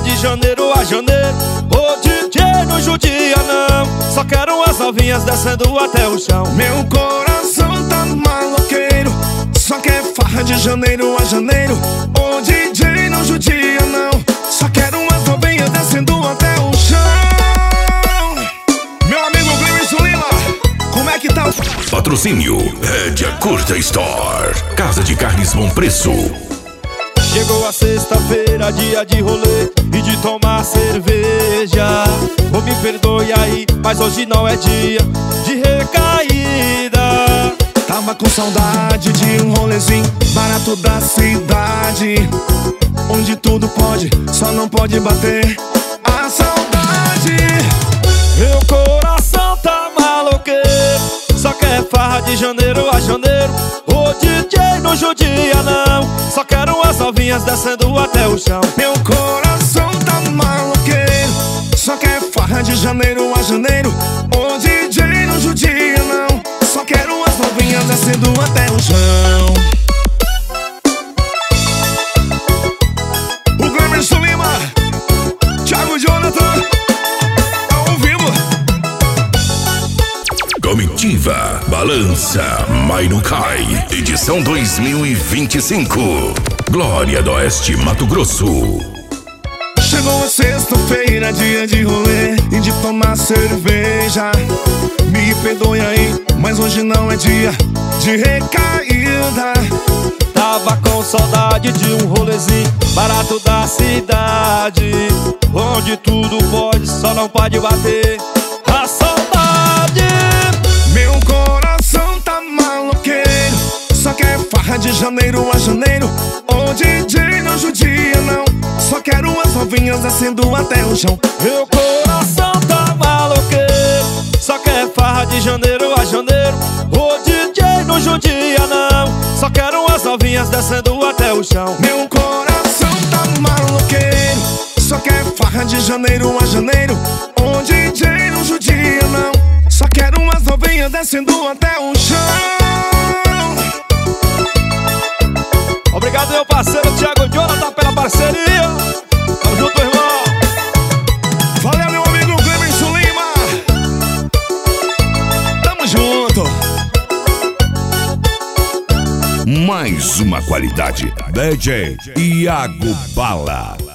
de janeiro a janeiro. Ô DJ, não judia não, só quero as novinhas descendo até o chão. Meu coração tá maloqueiro, só quer farra de janeiro a janeiro. Ô DJ, não judia não, só quero as novinhas descendo até o chão. Meu amigo Cleverson Lima, como é que tá o... Patrocínio Rédea Curta Store, Casa de Carnes Bom Preço. Chegou a sexta-feira, dia de rolê e de tomar cerveja. Ou me perdoe aí, mas hoje não é dia de recaída. Tava com saudade de um rolezinho barato da cidade, onde tudo pode, só não pode bater a saudade. Meu coração tá maloqueiro, só quer farra de janeiro a janeiro. Ô DJ, não judia não, só quero as novinhas descendo até o chão. Meu coração tá maloqueiro, só quer farra de janeiro a janeiro. Ô DJ, não judia não, só quero as novinhas descendo até o chão. O Cleverson Lima, Thiago Jonathan, ao vivo. Comitiva Balança Mas Não Cai, edição 2025. Glória do Oeste, Mato Grosso. Chegou a sexta-feira, dia de rolê e de tomar cerveja. Me perdoe aí, mas hoje não é dia de recaída. Tava com saudade de um rolezinho barato da cidade, onde tudo pode, só não pode bater a saudade. Meu coração tá maloqueiro, só quer farra de janeiro a janeiro. Ô DJ, não judia não, só quero as novinhas descendo até o chão. Meu coração tá maloqueiro, só quer farra de janeiro a janeiro. Ô DJ, não judia não, só quero as novinhas descendo até o chão. Meu coração tá maloqueiro, só quer farra de janeiro a janeiro. Ô DJ, não judia não, só quero as novinhas descendo até o chão. Obrigado, meu parceiro Thiago Jonathan, pela parceria. Tamo junto, irmão. Valeu, meu amigo Cleverson Lima. Tamo junto. Mais uma qualidade. DJ Iago Bala.